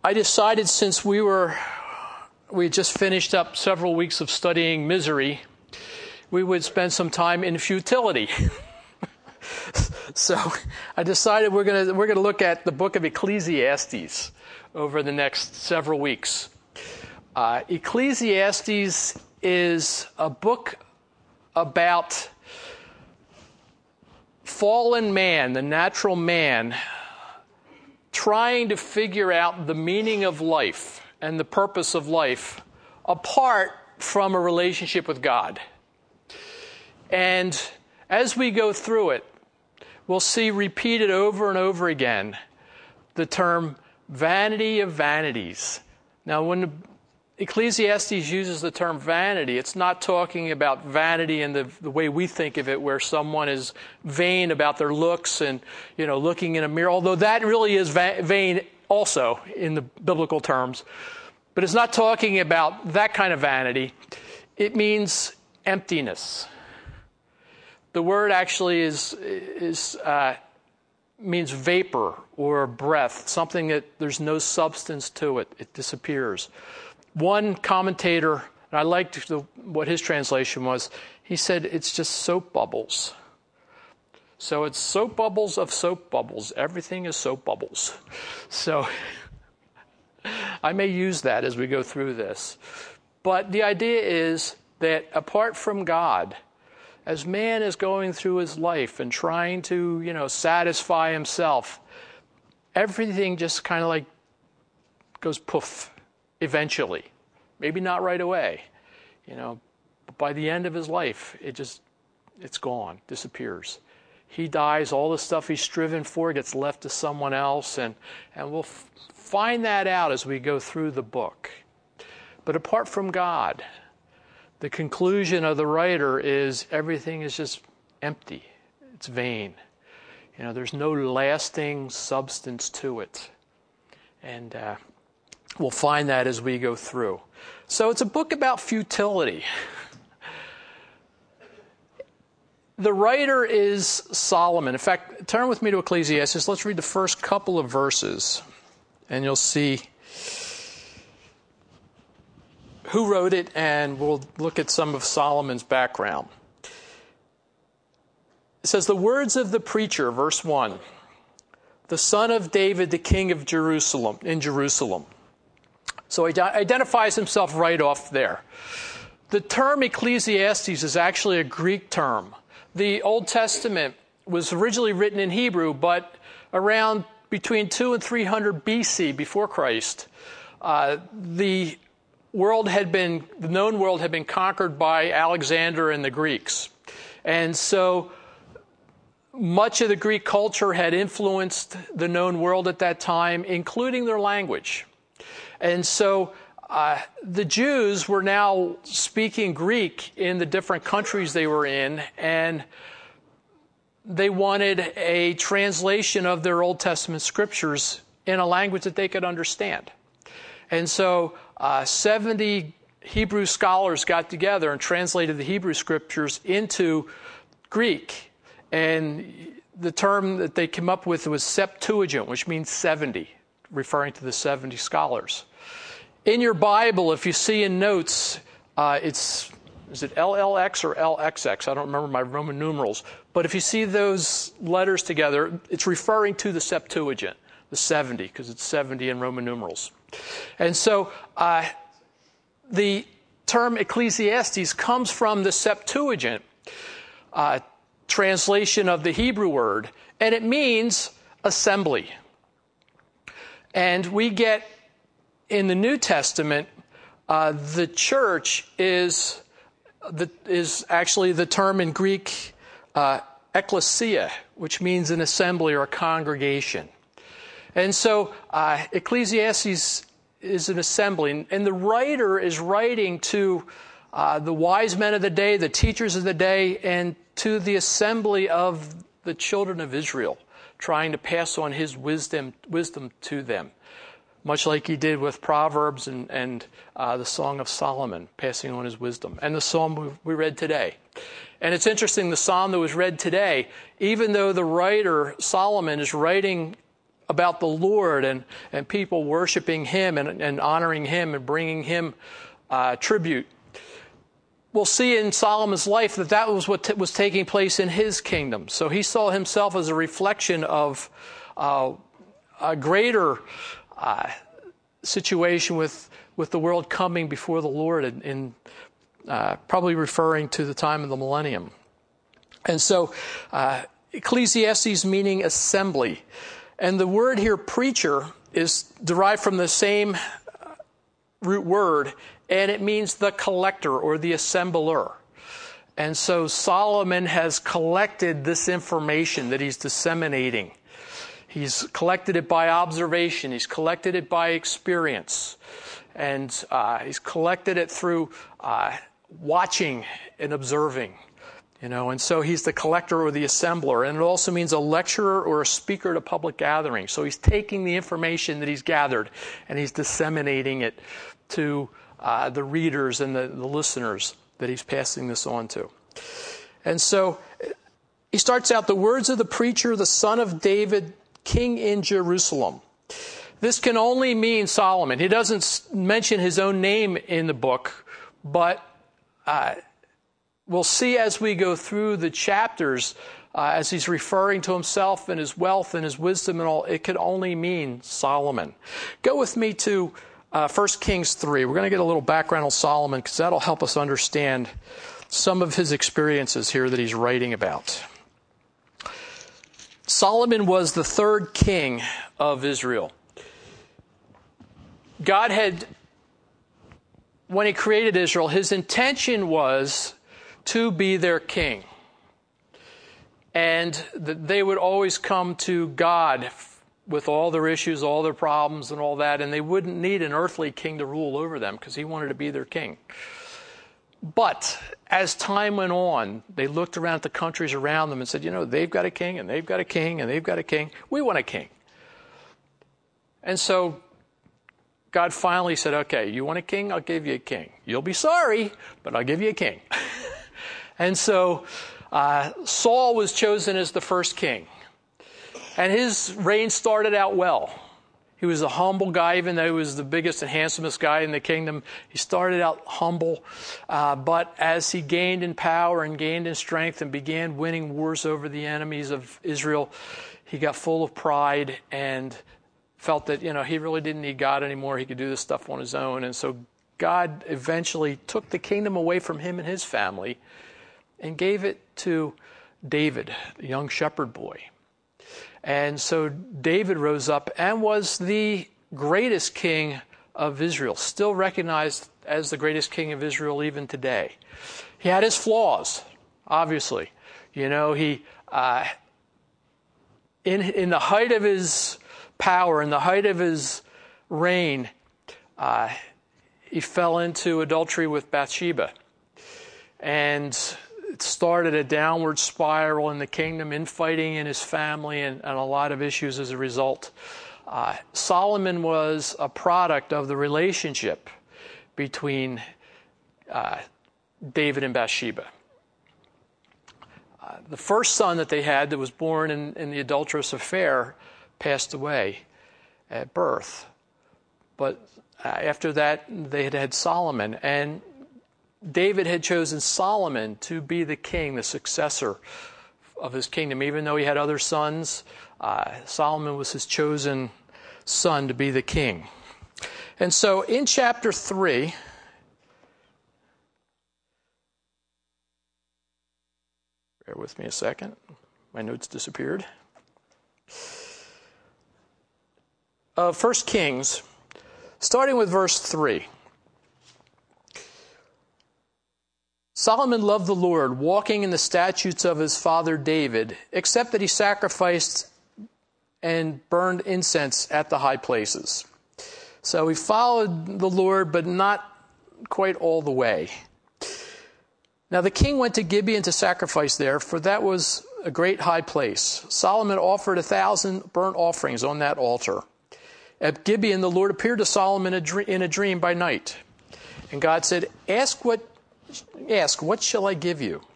I decided since we had just finished up several weeks of studying misery, we would spend some time in futility. So I decided we're going to look at the book of Ecclesiastes over the next several weeks. Ecclesiastes is a book about fallen man, the natural man, trying to figure out the meaning of life and the purpose of life apart from a relationship with God. And as we go through it, we'll see repeated over and over again the term vanity of vanities. Now, when Ecclesiastes uses the term vanity, it's not talking about vanity in the way we think of it, where someone is vain about their looks and, looking in a mirror, although that really is vain also in the biblical terms. But it's not talking about that kind of vanity. It means emptiness. The word actually means vapor or breath, something that there's no substance to it. It disappears. One commentator, and I liked what his translation was, he said it's just soap bubbles. So it's soap bubbles of soap bubbles. Everything is soap bubbles. So I may use that as we go through this. But the idea is that apart from God, as man is going through his life and trying to, satisfy himself, everything just kind of like goes poof eventually. Maybe not right away, but by the end of his life, it's gone, disappears. He dies, all the stuff he's striven for gets left to someone else, and we'll find that out as we go through the book. But apart from God, the conclusion of the writer is everything is just empty. It's vain. There's no lasting substance to it. And we'll find that as we go through. So it's a book about futility. The writer is Solomon. In fact, turn with me to Ecclesiastes. Let's read the first couple of verses, and you'll see who wrote it, and we'll look at some of Solomon's background. It says, the words of the preacher, verse 1, the son of David, the king of Jerusalem, in Jerusalem. So he identifies himself right off there. The term Ecclesiastes is actually a Greek term. The Old Testament was originally written in Hebrew, but around between 200 and 300 BC, before Christ, the known world had been conquered by Alexander and the Greeks. And so much of the Greek culture had influenced the known world at that time, including their language. And so the Jews were now speaking Greek in the different countries they were in, and they wanted a translation of their Old Testament scriptures in a language that they could understand. And so 70 Hebrew scholars got together and translated the Hebrew scriptures into Greek. And the term that they came up with was Septuagint, which means 70, referring to the 70 scholars. In your Bible, if you see in notes, is it LLX or LXX? I don't remember my Roman numerals. But if you see those letters together, it's referring to the Septuagint, the 70, because it's 70 in Roman numerals. And so the term Ecclesiastes comes from the Septuagint translation of the Hebrew word, and it means assembly. And we get in the New Testament, the church is actually the term in Greek ekklesia, which means an assembly or a congregation. And so Ecclesiastes is an assembly, and the writer is writing to the wise men of the day, the teachers of the day, and to the assembly of the children of Israel, trying to pass on his wisdom to them, much like he did with Proverbs and the Song of Solomon, passing on his wisdom, and the psalm we read today. And it's interesting, the psalm that was read today, even though the writer, Solomon, is writing about the Lord and people worshiping him and honoring him and bringing him tribute. We'll see in Solomon's life that was what was taking place in his kingdom. So he saw himself as a reflection of a greater situation with the world coming before the Lord, in probably referring to the time of the millennium. And so Ecclesiastes meaning assembly. And the word here, preacher, is derived from the same root word, and it means the collector or the assembler. And so Solomon has collected this information that he's disseminating. He's collected it by observation. He's collected it by experience. And he's collected it through watching and observing. And so he's the collector or the assembler. And it also means a lecturer or a speaker at a public gathering. So he's taking the information that he's gathered and he's disseminating it to the readers and the listeners that he's passing this on to. And so he starts out, the words of the preacher, the son of David, king in Jerusalem. This can only mean Solomon. He doesn't mention his own name in the book, but we'll see as we go through the chapters, as he's referring to himself and his wealth and his wisdom and all, it could only mean Solomon. Go with me to 1 Kings 3. We're going to get a little background on Solomon because that'll help us understand some of his experiences here that he's writing about. Solomon was the third king of Israel. God had, when he created Israel, his intention was to be their king. And that they would always come to God with all their issues, all their problems and all that, and they wouldn't need an earthly king to rule over them because he wanted to be their king. But as time went on, they looked around at the countries around them and said, they've got a king, and they've got a king, and they've got a king. We want a king. And so God finally said, okay, you want a king? I'll give you a king. You'll be sorry, but I'll give you a king. And so Saul was chosen as the first king. And his reign started out well. He was a humble guy, even though he was the biggest and handsomest guy in the kingdom. He started out humble, but as he gained in power and gained in strength and began winning wars over the enemies of Israel, he got full of pride and felt that, he really didn't need God anymore. He could do this stuff on his own. And so God eventually took the kingdom away from him and his family and gave it to David, the young shepherd boy. And so David rose up and was the greatest king of Israel, still recognized as the greatest king of Israel even today. He had his flaws, obviously. He in the height of his power, in the height of his reign, he fell into adultery with Bathsheba. And it started a downward spiral in the kingdom, infighting in his family, and a lot of issues as a result. Solomon was a product of the relationship between David and Bathsheba. The first son that they had that was born in the adulterous affair passed away at birth. But after that, they had Solomon. And David had chosen Solomon to be the king, the successor of his kingdom. Even though he had other sons, Solomon was his chosen son to be the king. And so in chapter 3, bear with me a second. My notes disappeared. Of 1 Kings, starting with verse 3. Solomon loved the Lord, walking in the statutes of his father David, except that he sacrificed and burned incense at the high places. So he followed the Lord, but not quite all the way. Now the king went to Gibeon to sacrifice there, for that was a great high place. Solomon offered 1,000 burnt offerings on that altar. At Gibeon, the Lord appeared to Solomon in a dream by night. And God said, Ask, what shall I give you?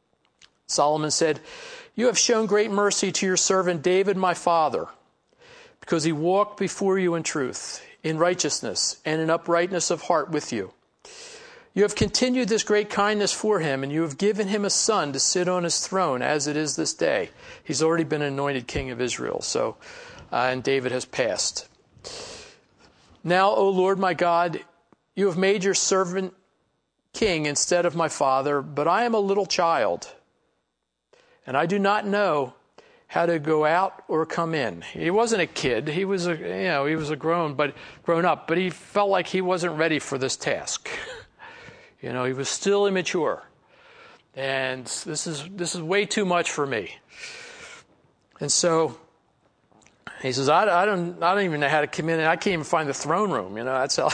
Solomon said, You have shown great mercy to your servant David, my father. because he walked before you in truth, in righteousness, and in uprightness of heart with you. You have continued this great kindness for him, and you have given him a son to sit on his throne as it is this day. He's already been anointed king of Israel, and David has passed. Now, O Lord my God, you have made your servant king instead of my father, but I am a little child, and I do not know how to go out or come in. He wasn't a kid. He was grown up, but he felt like he wasn't ready for this task. He was still immature. And this is way too much for me. And so he says, I don't even know how to come in. I can't even find the throne room. That's how.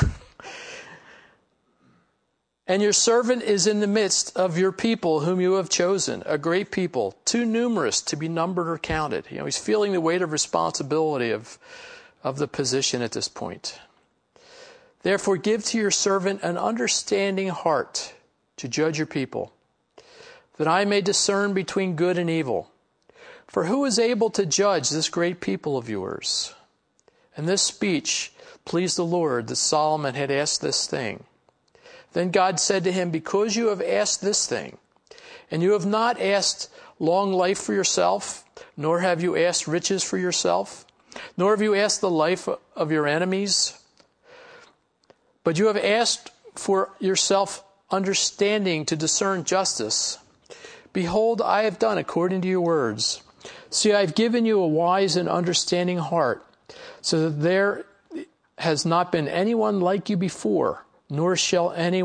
And your servant is in the midst of your people whom you have chosen, a great people, too numerous to be numbered or counted. He's feeling the weight of responsibility of the position at this point. Therefore, give to your servant an understanding heart to judge your people, that I may discern between good and evil. For who is able to judge this great people of yours? And this speech pleased the Lord, that Solomon had asked this thing. Then God said to him, because you have asked this thing, and you have not asked long life for yourself, nor have you asked riches for yourself, nor have you asked the life of your enemies, but you have asked for yourself understanding to discern justice. Behold, I have done according to your words. See, I have given you a wise and understanding heart, so that there has not been anyone like you before, nor shall any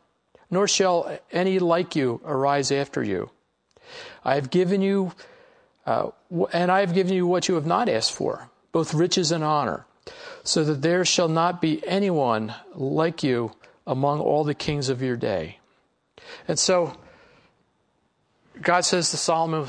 like you arise after you. I have given you what you have not asked for, both riches and honor, so that there shall not be anyone like you among all the kings of your day. And so God says to Solomon,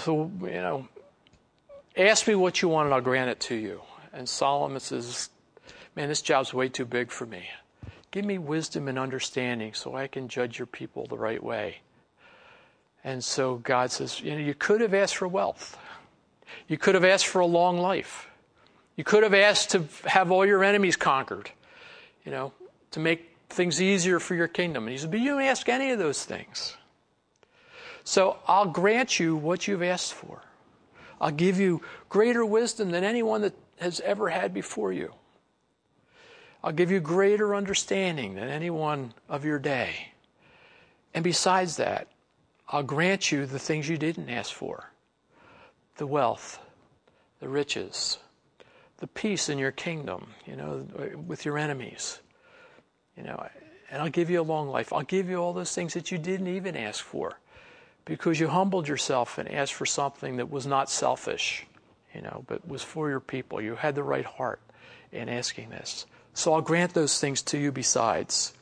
ask me what you want and I'll grant it to you. And Solomon says, man, this job's way too big for me. Give me wisdom and understanding so I can judge your people the right way. And so God says, you could have asked for wealth. You could have asked for a long life. You could have asked to have all your enemies conquered, to make things easier for your kingdom. And he said, but you don't ask any of those things. So I'll grant you what you've asked for. I'll give you greater wisdom than anyone that has ever had before you. I'll give you greater understanding than anyone of your day. And besides that, I'll grant you the things you didn't ask for. The wealth, the riches, the peace in your kingdom, with your enemies. And I'll give you a long life. I'll give you all those things that you didn't even ask for, because you humbled yourself and asked for something that was not selfish, but was for your people. You had the right heart in asking this. So I'll grant those things to you besides.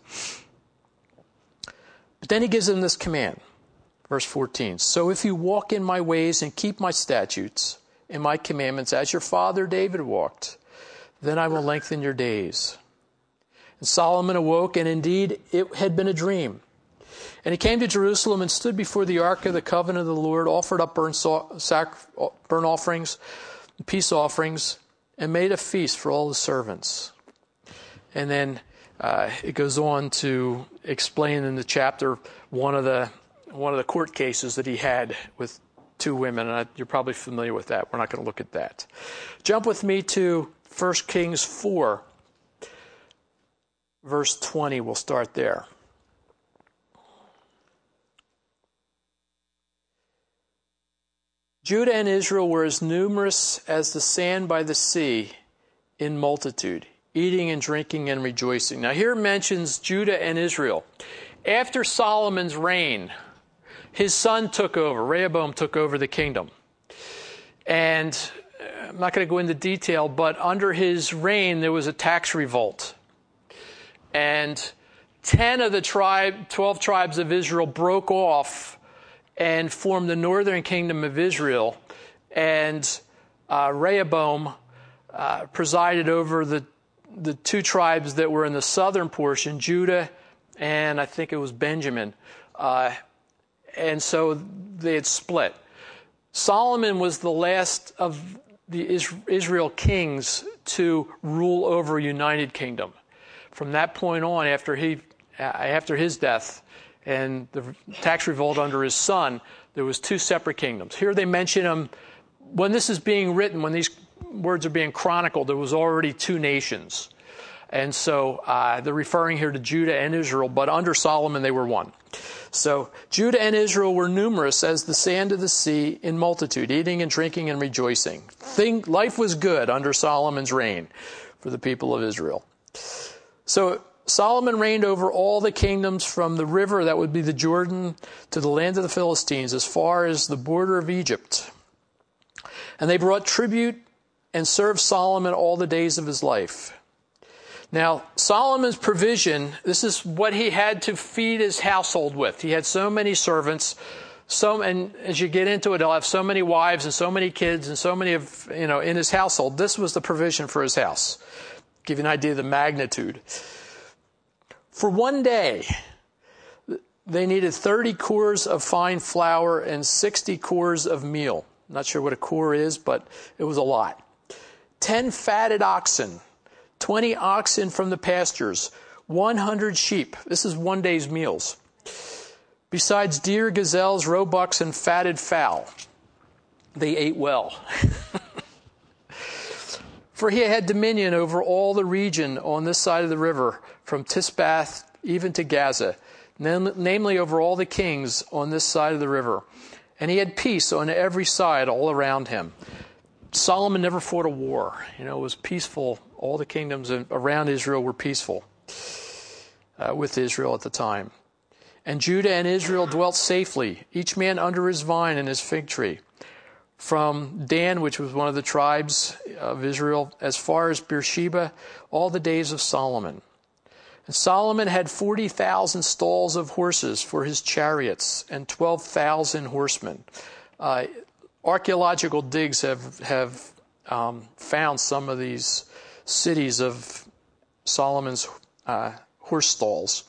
But then he gives them this command, verse 14. So if you walk in my ways and keep my statutes and my commandments as your father David walked, then I will lengthen your days. And Solomon awoke, and indeed it had been a dream. And he came to Jerusalem and stood before the ark of the covenant of the Lord, offered up burnt offerings, peace offerings, and made a feast for all the servants. And then it goes on to explain in the chapter one of the court cases that he had with two women. And you're probably familiar with that. We're not going to look at that. Jump with me to 1 Kings 4, verse 20. We'll start there. Judah and Israel were as numerous as the sand by the sea in multitude, eating and drinking and rejoicing. Now here it mentions Judah and Israel. After Solomon's reign, his son took over. Rehoboam took over the kingdom. And I'm not going to go into detail, but under his reign there was a tax revolt. And 10 of the 12 tribes of Israel broke off and formed the northern kingdom of Israel. And Rehoboam presided over the two tribes that were in the southern portion, Judah and I think it was Benjamin. And so they had split. Solomon was the last of the Israel kings to rule over a united kingdom. From that point on, after his death and the tax revolt under his son, there was two separate kingdoms. Here they mention them. When this is being written, when these words are being chronicled, there was already two nations. And so they're referring here to Judah and Israel, but under Solomon they were one. So Judah and Israel were numerous as the sand of the sea in multitude, eating and drinking and rejoicing. Life was good under Solomon's reign for the people of Israel. So Solomon reigned over all the kingdoms from the river, that would be the Jordan, to the land of the Philistines, as far as the border of Egypt. And they brought tribute and served Solomon all the days of his life. Now, Solomon's provision, this is what he had to feed his household with. He had so many servants, and as you get into it, he'll have so many wives and so many kids and so many in his household. This was the provision for his house. Give you an idea of the magnitude. For one day, they needed 30 cores of fine flour and 60 cores of meal. I'm not sure what a core is, but it was a lot. 10 fatted oxen, 20 oxen from the pastures, 100 sheep. This is one day's meals. Besides deer, gazelles, roebucks, and fatted fowl. They ate well. For he had dominion over all the region on this side of the river, from Tisbath even to Gaza, namely over all the kings on this side of the river. And he had peace on every side all around him. Solomon never fought a war. It was peaceful. All the kingdoms around Israel were peaceful with Israel at the time. And Judah and Israel dwelt safely, each man under his vine and his fig tree. From Dan, which was one of the tribes of Israel, as far as Beersheba, all the days of Solomon. And Solomon had 40,000 stalls of horses for his chariots and 12,000 horsemen. Archaeological digs have found some of these cities of Solomon's horse stalls.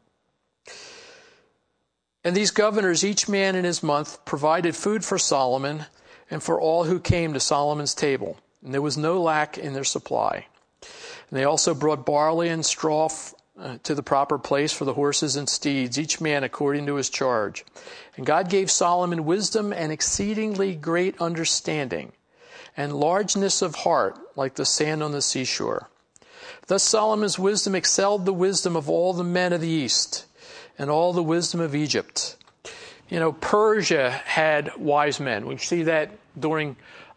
And these governors, each man in his month, provided food for Solomon and for all who came to Solomon's table. And there was no lack in their supply. And they also brought barley and straw to the proper place for the horses and steeds, each man according to his charge. And God gave Solomon wisdom and exceedingly great understanding, and largeness of heart like the sand on the seashore. Thus Solomon's wisdom excelled the wisdom of all the men of the East, and all the wisdom of Egypt. Persia had wise men. We see that during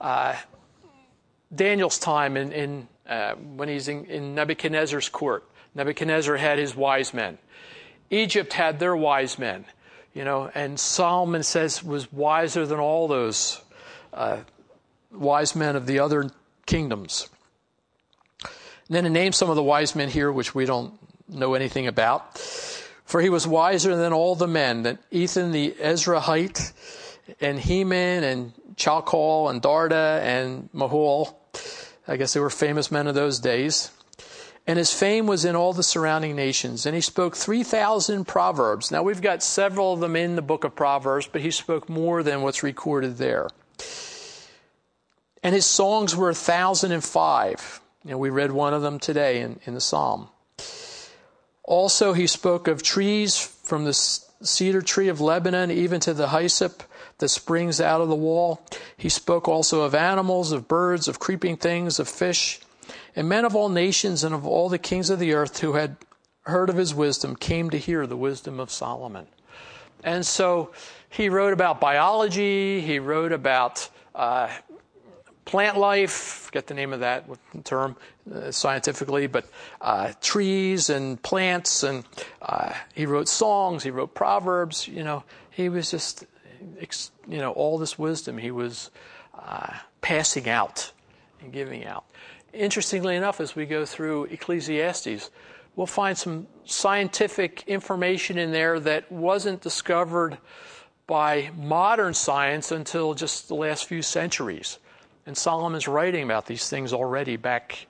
Daniel's time when he's in Nebuchadnezzar's court. Nebuchadnezzar had his wise men. Egypt had their wise men, and Solomon was wiser than all those wise men of the other kingdoms. And then to name some of the wise men here, which we don't know anything about. For he was wiser than all the men, than Ethan the Ezrahite, and Heman, and Chalcol, and Darda, and Mahol. I guess they were famous men of those days. And his fame was in all the surrounding nations. And he spoke 3,000 proverbs. Now, we've got several of them in the book of Proverbs, but he spoke more than what's recorded there. And his songs were 1,005. We read one of them today in the Psalm. Also, he spoke of trees, from the cedar tree of Lebanon even to the hyssop that springs out of the wall. He spoke also of animals, of birds, of creeping things, of fish. And men of all nations and of all the kings of the earth who had heard of his wisdom came to hear the wisdom of Solomon. And so he wrote about biology. He wrote about plant life, forget the name of that term scientifically, but trees and plants, and he wrote songs, he wrote proverbs. He was just, all this wisdom he was passing out and giving out. Interestingly enough, as we go through Ecclesiastes, we'll find some scientific information in there that wasn't discovered by modern science until just the last few centuries. And Solomon's writing about these things already back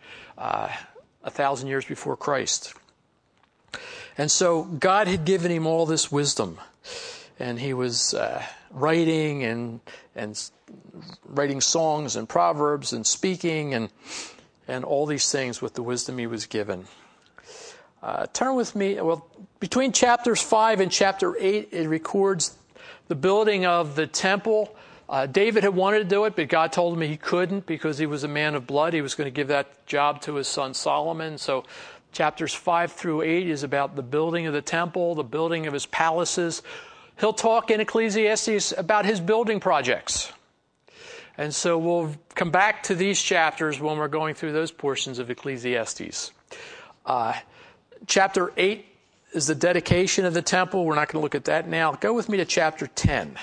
1,000 years before Christ. And so God had given him all this wisdom. and he was writing and writing songs and proverbs and speaking and all these things with the wisdom he was given. Turn with me, between chapters 5 and chapter 8, it records the building of the temple. David had wanted to do it, but God told him he couldn't because he was a man of blood. He was going to give that job to his son Solomon. So chapters 5 through 8 is about the building of the temple, the building of his palaces. He'll talk in Ecclesiastes about his building projects. And so we'll come back to these chapters when we're going through those portions of Ecclesiastes. Chapter 8 is the dedication of the temple. We're not going to look at that now. Go with me to chapter 10.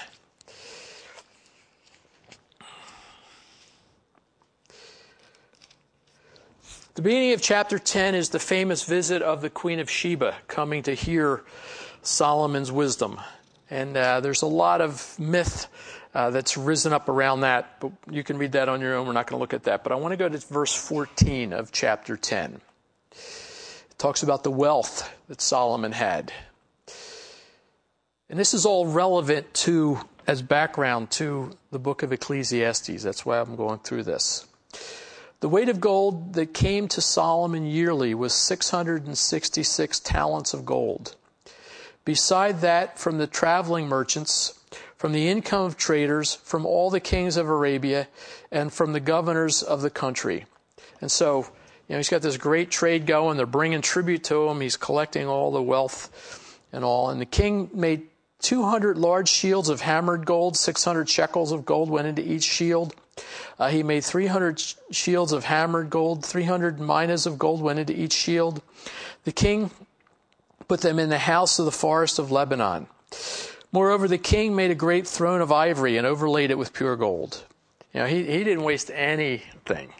The beginning of chapter 10 is the famous visit of the Queen of Sheba coming to hear Solomon's wisdom. And there's a lot of myth that's risen up around that, but you can read that on your own. We're not going to look at that. But I want to go to verse 14 of chapter 10. It talks about the wealth that Solomon had. And this is all relevant to, as background to the book of Ecclesiastes. That's why I'm going through this. The weight of gold that came to Solomon yearly was 666 talents of gold. Beside that, from the traveling merchants, from the income of traders, from all the kings of Arabia, and from the governors of the country. And so, he's got this great trade going. They're bringing tribute to him. He's collecting all the wealth and all. And the king made 200 large shields of hammered gold. 600 shekels of gold went into each shield. He made 300 shields of hammered gold. 300 minas of gold went into each shield. The king put them in the house of the forest of Lebanon. Moreover, the king made a great throne of ivory and overlaid it with pure gold. He didn't waste anything.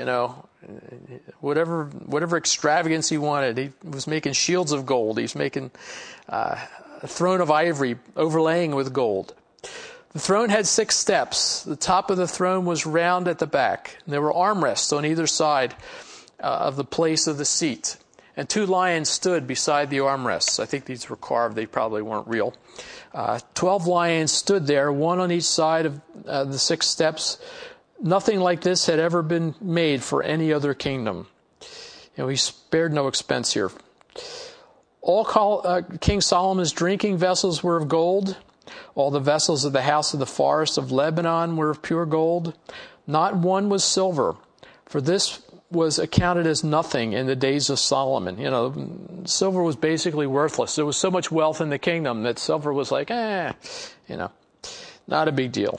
Whatever extravagance he wanted, he was making shields of gold. He's making a throne of ivory overlaying with gold. The throne had 6 steps. The top of the throne was round at the back. And there were armrests on either side of the place of the seat. And 2 lions stood beside the armrests. I think these were carved. They probably weren't real. 12 lions stood there, one on each side of the 6 steps. Nothing like this had ever been made for any other kingdom. He spared no expense here. All King Solomon's drinking vessels were of gold. All the vessels of the house of the forest of Lebanon were of pure gold. Not one was silver, for this was accounted as nothing in the days of Solomon. Silver was basically worthless. There was so much wealth in the kingdom that silver was like, not a big deal.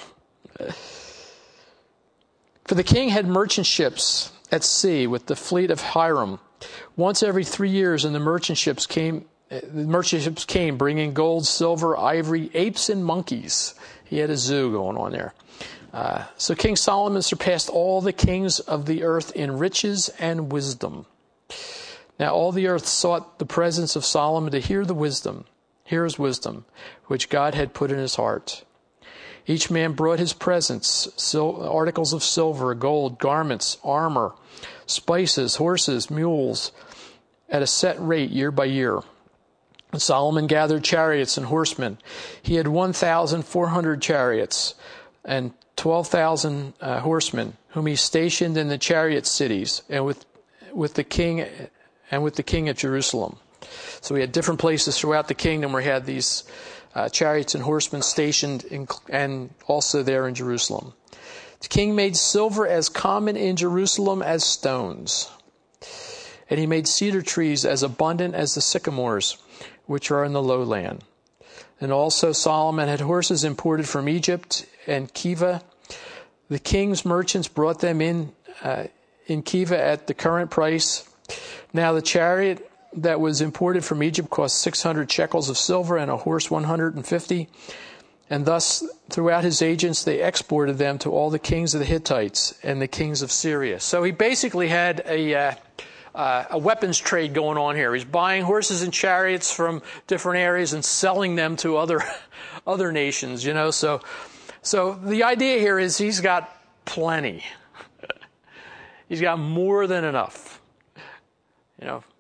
For the king had merchant ships at sea with the fleet of Hiram. Once every 3 years, and the merchant ships came bringing gold, silver, ivory, apes, and monkeys. He had a zoo going on there. So King Solomon surpassed all the kings of the earth in riches and wisdom. Now all the earth sought the presence of Solomon to hear his wisdom, which God had put in his heart. Each man brought his presents, articles of silver, gold, garments, armor, spices, horses, mules, at a set rate year by year. And Solomon gathered chariots and horsemen. He had 1,400 chariots and 12,000 horsemen, whom he stationed in the chariot cities and with the king at Jerusalem. So we had different places throughout the kingdom where he had these chariots and horsemen stationed and also there in Jerusalem. The king made silver as common in Jerusalem as stones. And he made cedar trees as abundant as the sycamores, which are in the lowland. And also Solomon had horses imported from Egypt and Kiva. The king's merchants brought them in Kiva at the current price. Now the chariot that was imported from Egypt cost 600 shekels of silver and a horse 150. And thus, throughout his agents, they exported them to all the kings of the Hittites and the kings of Syria. So he basically had a weapons trade going on here. He's buying horses and chariots from different areas and selling them to other nations, So the idea here is he's got plenty. He's got more than enough.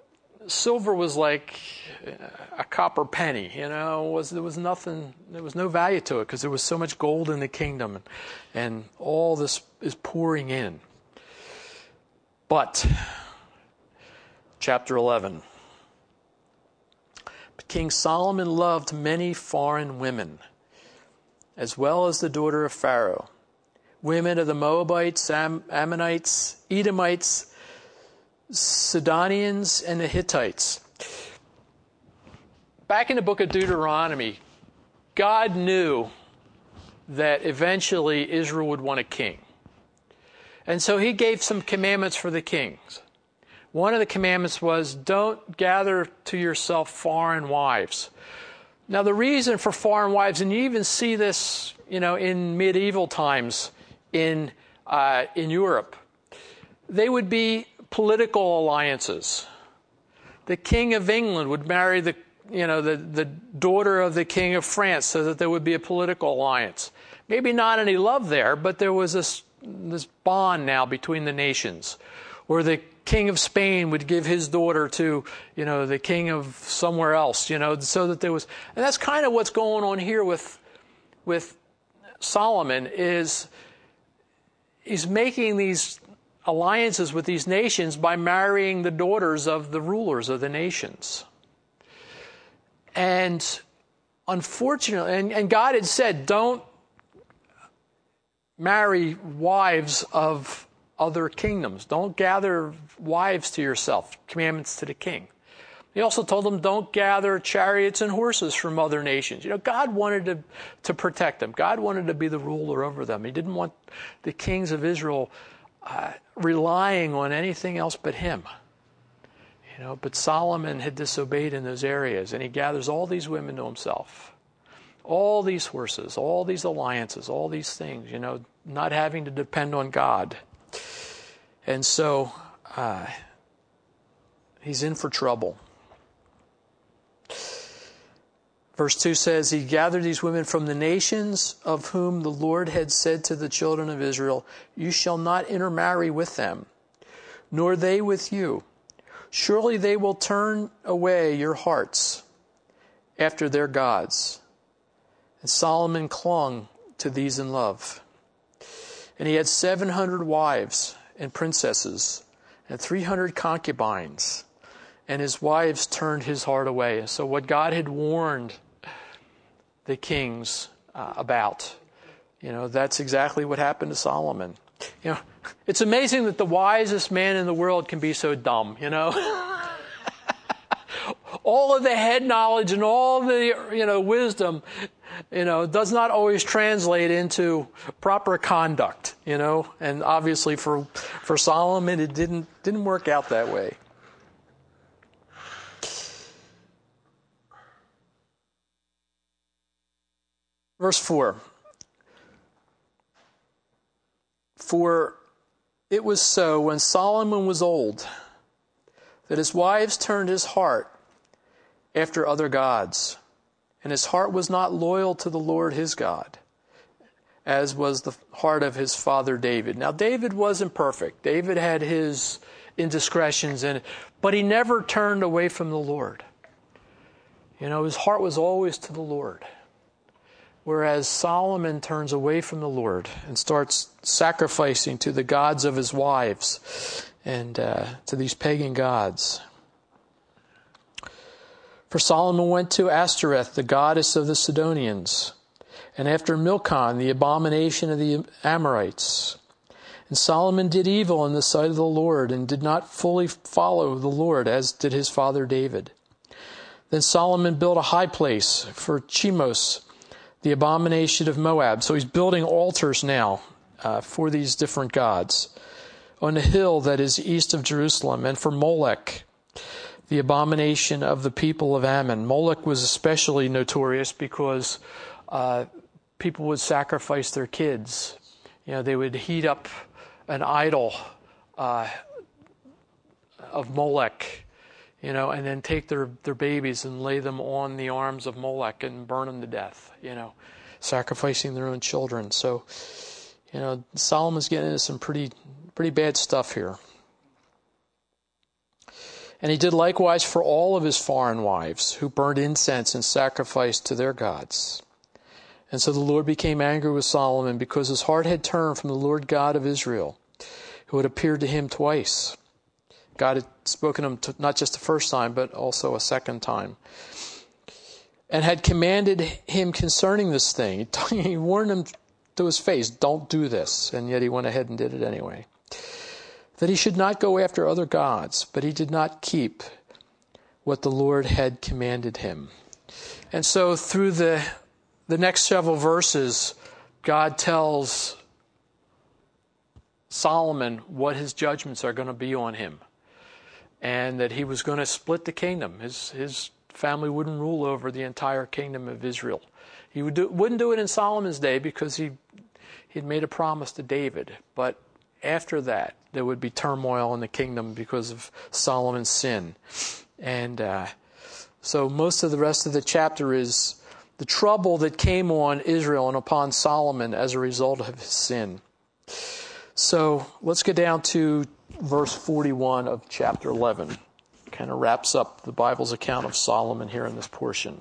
silver was like a copper penny, there was nothing, there was no value to it because there was so much gold in the kingdom, and all this is pouring in. But, chapter 11. But King Solomon loved many foreign women, as well as the daughter of Pharaoh, women of the Moabites, Ammonites, Edomites, Sidonians, and the Hittites. Back in the book of Deuteronomy, God knew that eventually Israel would want a king. And so he gave some commandments for the kings. One of the commandments was, don't gather to yourself foreign wives. Now the reason for foreign wives, and you even see this, in medieval times in Europe, they would be political alliances. The King of England would marry the daughter of the King of France so that there would be a political alliance. Maybe not any love there, but there was this bond now between the nations. Or the King of Spain would give his daughter to, the king of somewhere else, so that there was, and that's kind of what's going on here with Solomon is he's making these alliances with these nations by marrying the daughters of the rulers of the nations. And unfortunately, and God had said, don't marry wives of other kingdoms. Don't gather wives to yourself, commandments to the king. He also told them, don't gather chariots and horses from other nations. God wanted to protect them. God wanted to be the ruler over them. He didn't want the kings of Israel relying on anything else but him. But Solomon had disobeyed in those areas, and he gathers all these women to himself. All these horses, all these alliances, all these things, not having to depend on God. And so he's in for trouble. Verse 2 says, he gathered these women from the nations of whom the Lord had said to the children of Israel, you shall not intermarry with them, nor they with you. Surely they will turn away your hearts after their gods. And Solomon clung to these in love. And he had 700 wives and princesses and 300 concubines. And his wives turned his heart away. So what God had warned the kings about, that's exactly what happened to Solomon. It's amazing that the wisest man in the world can be so dumb, All of the head knowledge and all the, wisdom, does not always translate into proper conduct, And obviously for Solomon, it didn't work out that way. Verse 4. For it was so when Solomon was old that his wives turned his heart after other gods, and his heart was not loyal to the Lord his God, as was the heart of his father David. Now David wasn't perfect. David had his indiscretions in it, but he never turned away from the Lord. His heart was always to the Lord. Whereas Solomon turns away from the Lord and starts sacrificing to the gods of his wives and to these pagan gods. For Solomon went to Ashtoreth, the goddess of the Sidonians, and after Milcom, the abomination of the Amorites. And Solomon did evil in the sight of the Lord and did not fully follow the Lord as did his father David. Then Solomon built a high place for Chemos, the abomination of Moab. So he's building altars now for these different gods on the hill that is east of Jerusalem, and for Molech, the abomination of the people of Ammon. Molech was especially notorious because people would sacrifice their kids. They would heat up an idol of Molech, and then take their babies and lay them on the arms of Molech and burn them to death, sacrificing their own children. So, Solomon's getting into some pretty bad stuff here. And he did likewise for all of his foreign wives, who burned incense and sacrificed to their gods. And so the Lord became angry with Solomon because his heart had turned from the Lord God of Israel, who had appeared to him twice. God had spoken to him not just the first time, but also a second time, and had commanded him concerning this thing. He warned him to his face, don't do this. And yet he went ahead and did it anyway. That he should not go after other gods, but he did not keep what the Lord had commanded him. And so through the next several verses, God tells Solomon what his judgments are going to be on him. And that he was going to split the kingdom. His family wouldn't rule over the entire kingdom of Israel. He wouldn't do it in Solomon's day because he'd made a promise to David. But after that, there would be turmoil in the kingdom because of Solomon's sin. And so most of the rest of the chapter is the trouble that came on Israel and upon Solomon as a result of his sin. So let's get down to verse 41 of chapter 11. Kind of wraps up the Bible's account of Solomon here in this portion.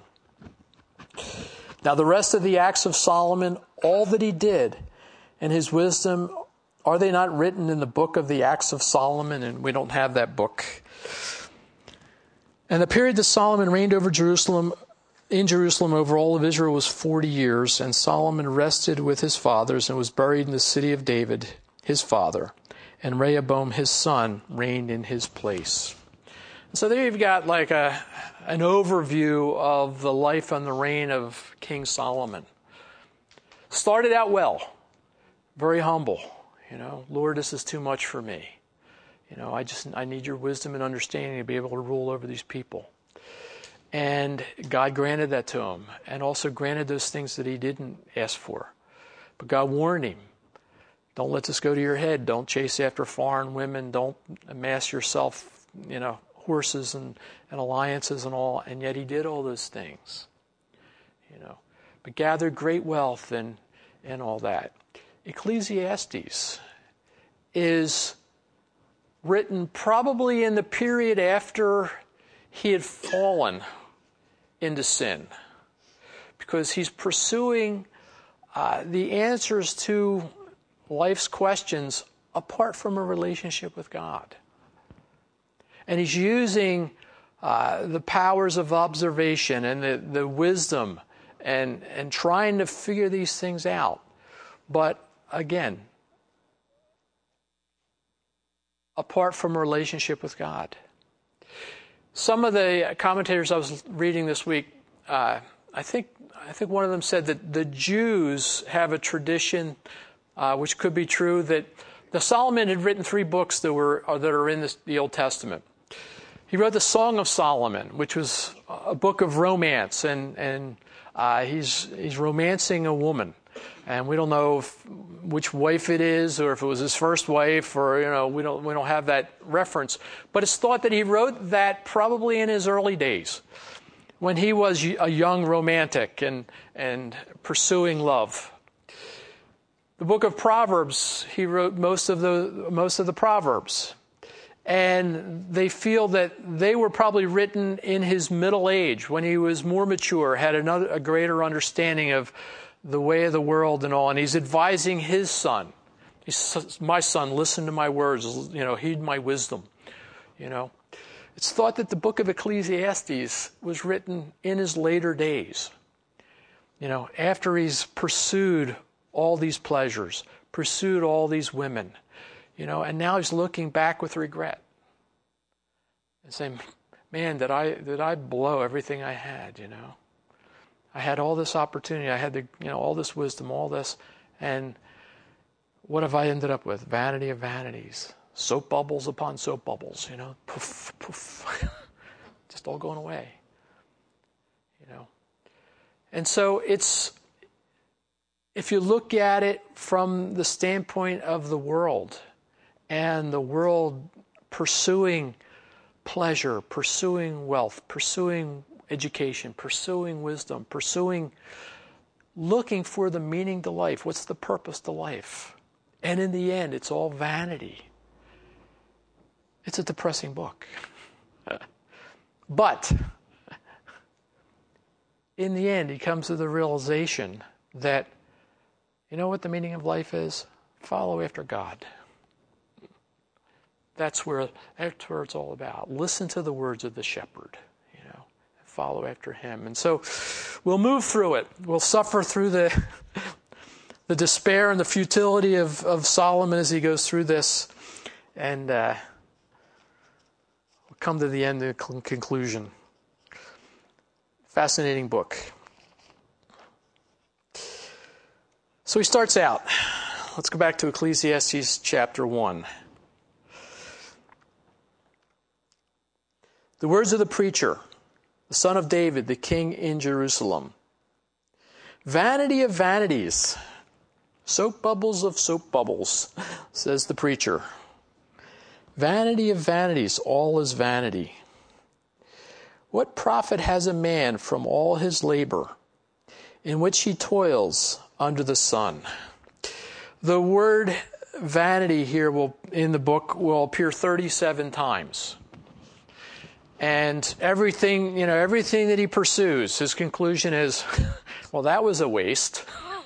Now the rest of the acts of Solomon, all that he did, and his wisdom, are they not written in the book of the Acts of Solomon? And we don't have that book. And the period that Solomon reigned over in Jerusalem over all of Israel was 40 years, and Solomon rested with his fathers and was buried in the city of David, his father, and Rehoboam his son reigned in his place. So there you've got like an overview of the life and the reign of King Solomon. Started out well, very humble. Lord, this is too much for me. I need your wisdom and understanding to be able to rule over these people. And God granted that to him, and also granted those things that he didn't ask for. But God warned him, don't let this go to your head. Don't chase after foreign women. Don't amass yourself, horses and alliances and all. And yet he did all those things, but gathered great wealth and all that. Ecclesiastes is written probably in the period after he had fallen into sin, because he's pursuing the answers to life's questions apart from a relationship with God. And he's using the powers of observation and the wisdom and trying to figure these things out. But again, apart from a relationship with God. Some of the commentators I was reading this week, I think one of them said that the Jews have a tradition, which could be true, that Solomon had written 3 books that are in the Old Testament. He wrote the Song of Solomon, which was a book of romance, and he's romancing a woman. And we don't know which wife it is, or if it was his first wife, or we don't have that reference. But it's thought that he wrote that probably in his early days, when he was a young romantic and pursuing love. The book of Proverbs, he wrote most of the Proverbs, and they feel that they were probably written in his middle age, when he was more mature, had a greater understanding of the way of the world and all, and he's advising his son. He says, my son, listen to my words, heed my wisdom. It's thought that the book of Ecclesiastes was written in his later days. After he's pursued all these pleasures, pursued all these women, and now he's looking back with regret and saying, man, did I blow everything I had, I had all this opportunity. I had all this wisdom, all this. And what have I ended up with? Vanity of vanities. Soap bubbles upon soap bubbles, Poof, poof. Just all going away. And so it's, if you look at it from the standpoint of the world, and the world pursuing pleasure, pursuing wealth, pursuing education, pursuing wisdom, looking for the meaning to life. What's the purpose to life? And in the end, it's all vanity. It's a depressing book. But in the end, he comes to the realization that, you know what the meaning of life is? Follow after God. That's where it's all about. Listen to the words of the shepherd, follow after him. And so we'll move through it. We'll suffer through the despair and the futility of Solomon as he goes through this. And we'll come to the end, the conclusion. Fascinating book. So he starts out. Let's go back to Ecclesiastes chapter 1. The words of the preacher, the son of David, the king in Jerusalem. Vanity of vanities, soap bubbles of soap bubbles, says the preacher. Vanity of vanities, all is vanity. What profit has a man from all his labor, in which he toils under the sun? The word vanity here in the book will appear 37 times. And everything that he pursues, his conclusion is, well, that was a waste.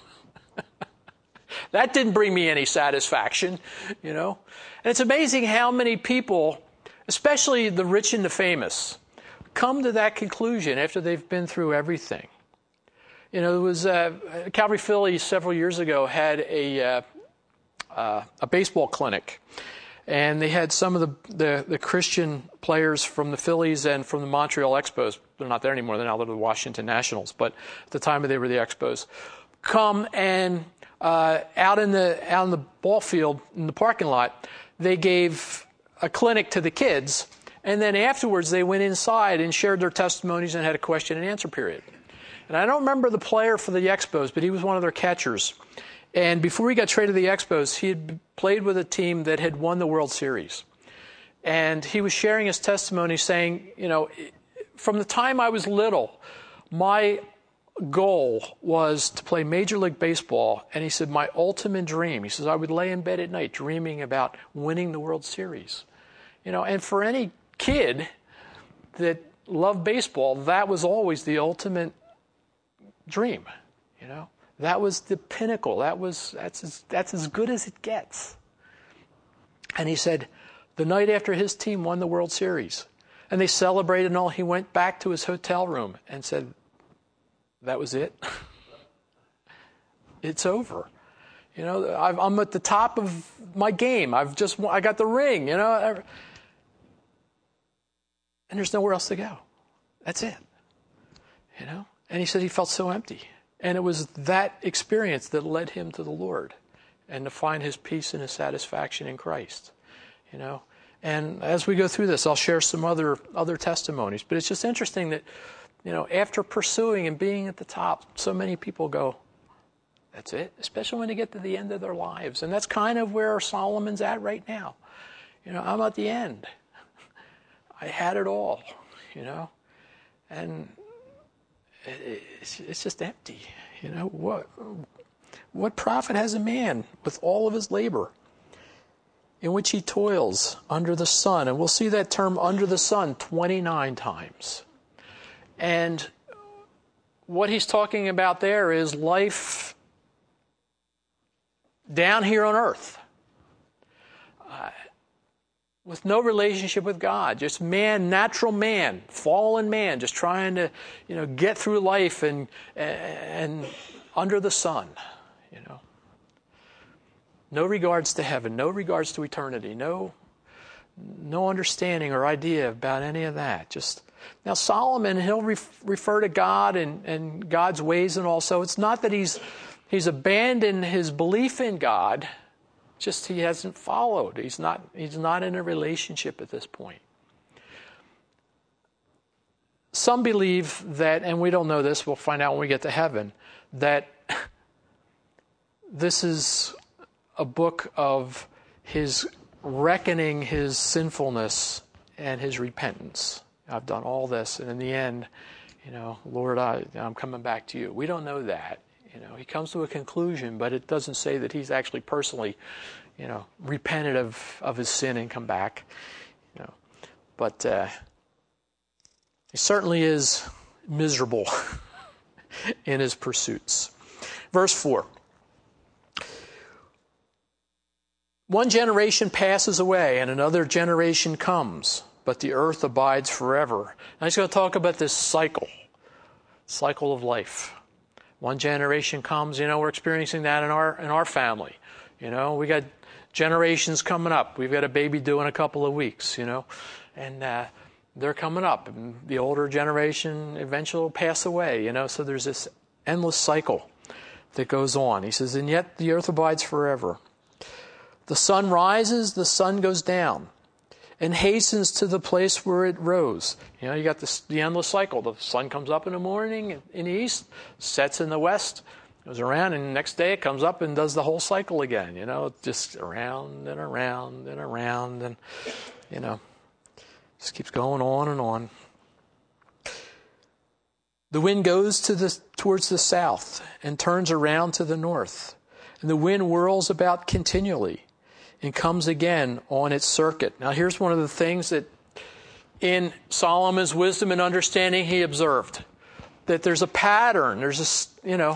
That didn't bring me any satisfaction, And it's amazing how many people, especially the rich and the famous, come to that conclusion after they've been through everything. There was Calvary Philly several years ago had a baseball clinic. And they had some of the Christian players from the Phillies and from the Montreal Expos. They're not there anymore. They're now the Washington Nationals. But at the time they were the Expos. Come and out in the ball field in the parking lot, they gave a clinic to the kids. And then afterwards, they went inside and shared their testimonies and had a question and answer period. And I don't remember the player for the Expos, but he was one of their catchers. And before he got traded to the Expos, he had played with a team that had won the World Series. And he was sharing his testimony saying, from the time I was little, my goal was to play Major League Baseball. And he said, my ultimate dream, he says, I would lay in bed at night dreaming about winning the World Series. And for any kid that loved baseball, that was always the ultimate dream, That was the pinnacle. That's as good as it gets. And he said, the night after his team won the World Series, and they celebrated and all, he went back to his hotel room and said, that was it. It's over. I'm at the top of my game. I got the ring. And there's nowhere else to go. That's it. And he said he felt so empty. And it was that experience that led him to the Lord and to find his peace and his satisfaction in Christ, And as we go through this, I'll share some other testimonies. But it's just interesting that, after pursuing and being at the top, so many people go, that's it, especially when they get to the end of their lives. And that's kind of where Solomon's at right now. I'm at the end. I had it all, and it's just empty. What profit has a man with all of his labor in which he toils under the sun? And we'll see that term under the sun 29 times. And what he's talking about there is life down here on earth. With no relationship with God, just man, natural man, fallen man, just trying to, get through life and under the sun, No regards to heaven, no regards to eternity, no understanding or idea about any of that. Now Solomon, he'll refer to God and God's ways and all. So it's not that he's abandoned his belief in God. Just he hasn't followed. He's not in a relationship at this point. Some believe that, and we don't know this, we'll find out when we get to heaven, that this is a book of his reckoning his sinfulness and his repentance. I've done all this, and in the end, Lord, I'm coming back to you. We don't know that. He comes to a conclusion, but it doesn't say that he's actually personally, repented of his sin and come back. But He certainly is miserable in his pursuits. Verse 4. One generation passes away and another generation comes, but the earth abides forever. Now he's going to talk about this cycle of life. One generation comes, we're experiencing that in our family. We got generations coming up. We've got a baby due in a couple of weeks, and they're coming up. And the older generation eventually will pass away, so there's this endless cycle that goes on. He says, and yet the earth abides forever. The sun rises, the sun goes down, and hastens to the place where it rose. You got the endless cycle. The sun comes up in the morning in the east, sets in the west, goes around, and the next day it comes up and does the whole cycle again. Just around and around and around, and just keeps going on and on. The wind goes towards the south and turns around to the north, and the wind whirls about continually and comes again on its circuit. Now here's one of the things that in Solomon's wisdom and understanding he observed, that there's a pattern, there's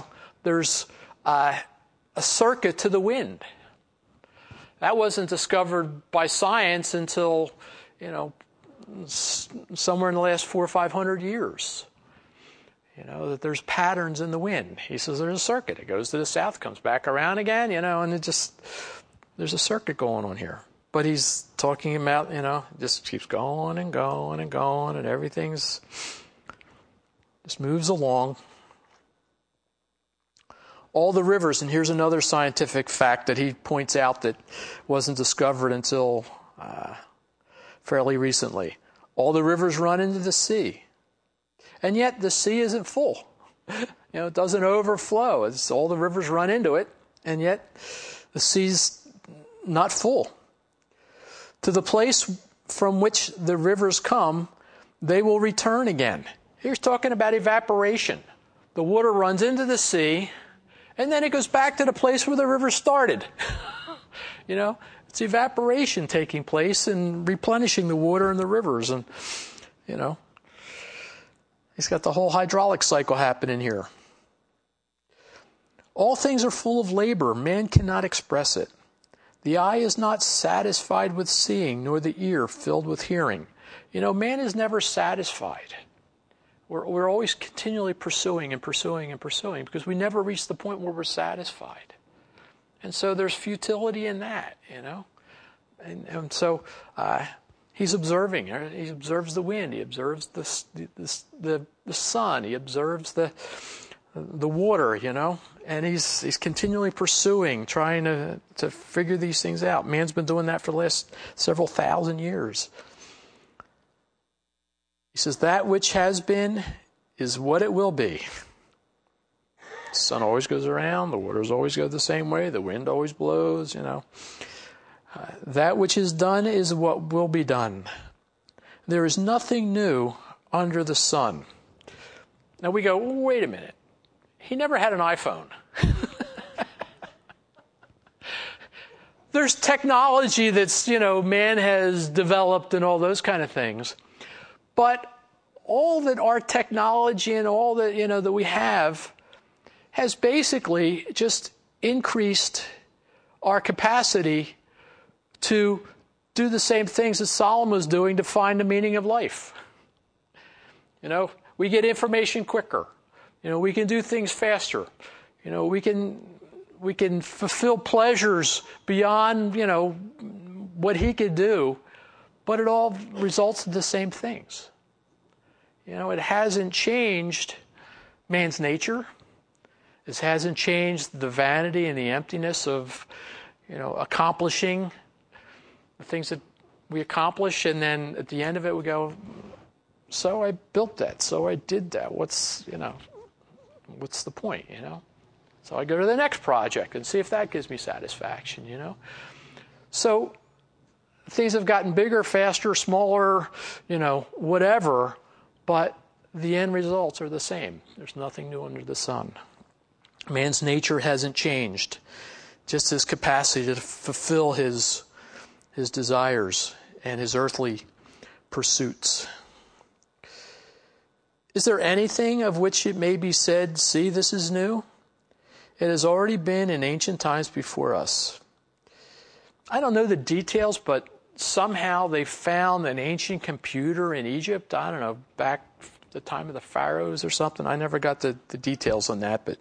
a circuit to the wind. That wasn't discovered by science until, somewhere in the last 400 or 500 years. That there's patterns in the wind. He says there's a circuit. It goes to the south, comes back around again, and there's a circuit going on here. But he's talking about, just keeps going and going and going, and everything's just moves along. All the rivers, and here's another scientific fact that he points out that wasn't discovered until fairly recently. All the rivers run into the sea. And yet the sea isn't full. It doesn't overflow. It's all the rivers run into it, and yet the sea's not full. To the place from which the rivers come, they will return again. Here's talking about evaporation. The water runs into the sea, and then it goes back to the place where the river started. It's evaporation taking place and replenishing the water in the rivers. And, he's got the whole hydraulic cycle happening here. All things are full of labor. Man cannot express it. The eye is not satisfied with seeing, nor the ear filled with hearing. Man is never satisfied. We're always continually pursuing and pursuing and pursuing because we never reach the point where we're satisfied. And so there's futility in that, And so he's observing. He observes the wind. He observes the sun. He observes the water, And he's continually pursuing, trying to figure these things out. Man's been doing that for the last several thousand years. He says, that which has been is what it will be. The sun always goes around. The waters always go the same way. The wind always blows, That which is done is what will be done. There is nothing new under the sun. Now we go, wait a minute. He never had an iPhone. There's technology that's, man has developed and all those kind of things. But all that our technology and all that, that we have has basically just increased our capacity to do the same things that Solomon was doing to find the meaning of life. We get information quicker. We can do things faster. We can fulfill pleasures beyond, what he could do, but it all results in the same things. It hasn't changed man's nature. It hasn't changed the vanity and the emptiness of, accomplishing the things that we accomplish, and then at the end of it we go, so I built that, so I did that. What's the point, So I go to the next project and see if that gives me satisfaction, So things have gotten bigger, faster, smaller, whatever, but the end results are the same. There's nothing new under the sun. Man's nature hasn't changed, just his capacity to fulfill his desires and his earthly pursuits. Is there anything of which it may be said, see, this is new? It has already been in ancient times before us. I don't know the details, but somehow they found an ancient computer in Egypt. I don't know, back the time of the pharaohs or something. I never got the details on that, but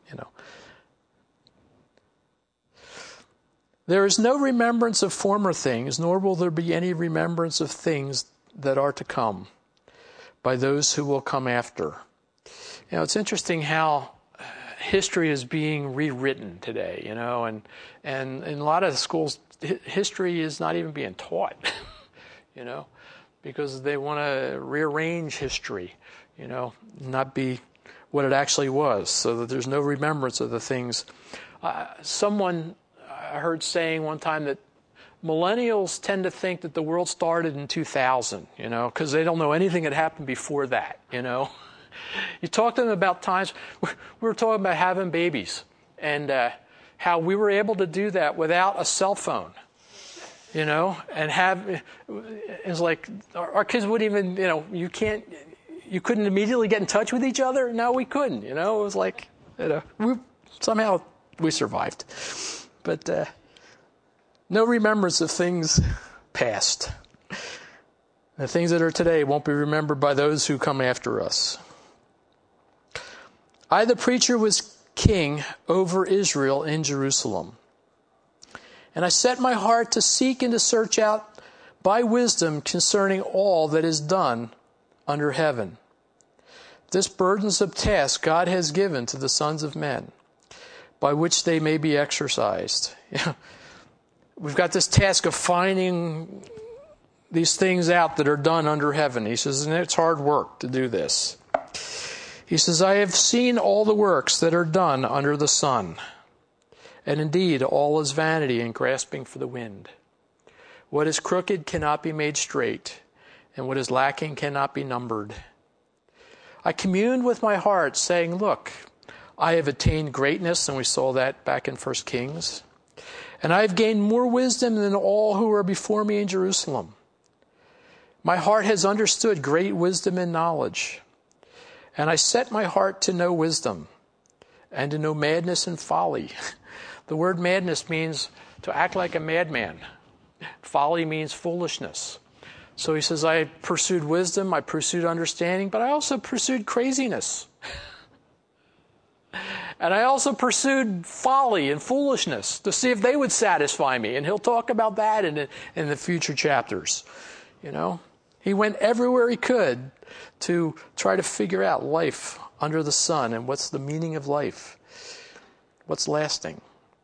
There is no remembrance of former things, nor will there be any remembrance of things that are to come by those who will come after. It's interesting how history is being rewritten today, and in a lot of schools, history is not even being taught, because they want to rearrange history, not be what it actually was, so that there's no remembrance of the things. Someone I heard saying one time that millennials tend to think that the world started in 2000, because they don't know anything that happened before that, You talk to them about times, we were talking about having babies and how we were able to do that without a cell phone, and it's like our kids wouldn't even, you couldn't immediately get in touch with each other. No, we couldn't, it was like, somehow we survived. But no remembrance of things past. The things that are today won't be remembered by those who come after us. I, the preacher, was king over Israel in Jerusalem. And I set my heart to seek and to search out by wisdom concerning all that is done under heaven. This burdensome task God has given to the sons of men, by which they may be exercised. We've got this task of finding these things out that are done under heaven. He says, and it's hard work to do this. He says, I have seen all the works that are done under the sun, and indeed all is vanity and grasping for the wind. What is crooked cannot be made straight, and what is lacking cannot be numbered. I communed with my heart, saying, look, I have attained greatness, and we saw that back in 1 Kings. And I have gained more wisdom than all who are before me in Jerusalem. My heart has understood great wisdom and knowledge. And I set my heart to know wisdom and to know madness and folly. The word madness means to act like a madman. Folly means foolishness. So he says, I pursued wisdom, I pursued understanding, but I also pursued craziness. And I also pursued folly and foolishness to see if they would satisfy me. And he'll talk about that in the future chapters. He went everywhere he could to try to figure out life under the sun and what's the meaning of life, what's lasting.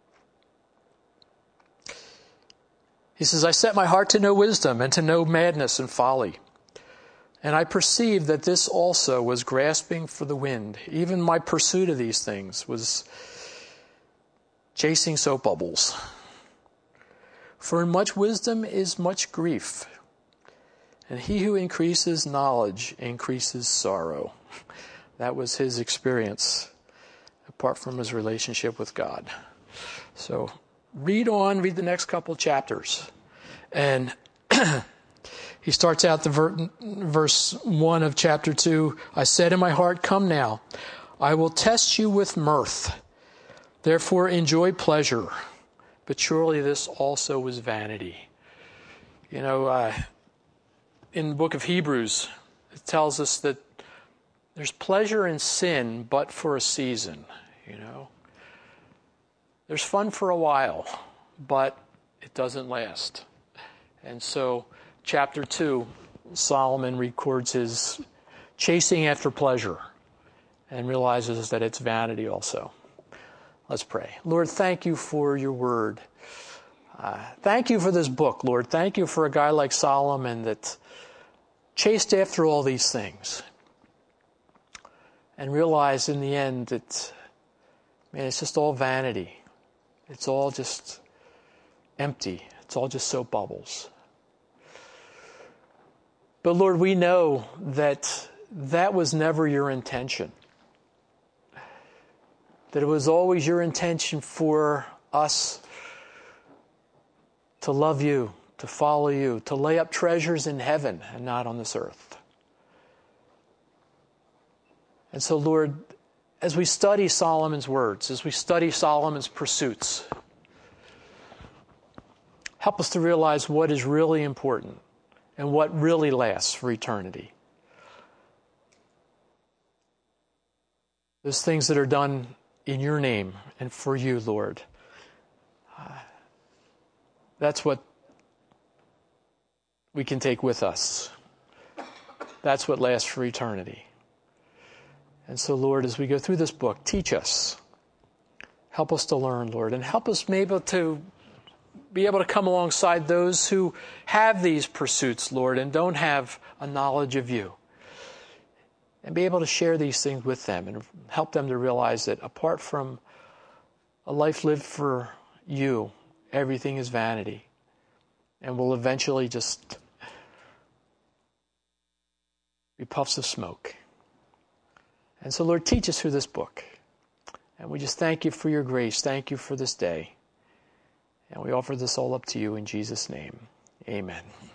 He says, I set my heart to know wisdom and to know madness and folly. And I perceived that this also was grasping for the wind. Even my pursuit of these things was chasing soap bubbles. For in much wisdom is much grief. And he who increases knowledge increases sorrow. That was his experience, apart from his relationship with God. So read the next couple chapters. And he starts out the verse 1 of chapter 2. I said in my heart, come now, I will test you with mirth. Therefore enjoy pleasure. But surely this also was vanity. In the book of Hebrews, it tells us that there's pleasure in sin, but for a season. There's fun for a while, but it doesn't last. And so chapter 2, Solomon records his chasing after pleasure and realizes that it's vanity also. Let's pray. Lord, thank you for your word. Thank you for this book, Lord. Thank you for a guy like Solomon that chased after all these things and realized in the end that, it's just all vanity. It's all just empty. It's all just soap bubbles. But Lord, we know that was never your intention. That it was always your intention for us to love you, to follow you, to lay up treasures in heaven and not on this earth. And so, Lord, as we study Solomon's words, as we study Solomon's pursuits, help us to realize what is really important and what really lasts for eternity. Those things that are done in your name and for you, Lord. That's what we can take with us. That's what lasts for eternity. And so, Lord, as we go through this book, teach us. Help us to learn, Lord, and help us be able to come alongside those who have these pursuits, Lord, and don't have a knowledge of you. And be able to share these things with them and help them to realize that apart from a life lived for you, everything is vanity and will eventually just be puffs of smoke. And so, Lord, teach us through this book. And we just thank you for your grace. Thank you for this day. And we offer this all up to you in Jesus' name. Amen.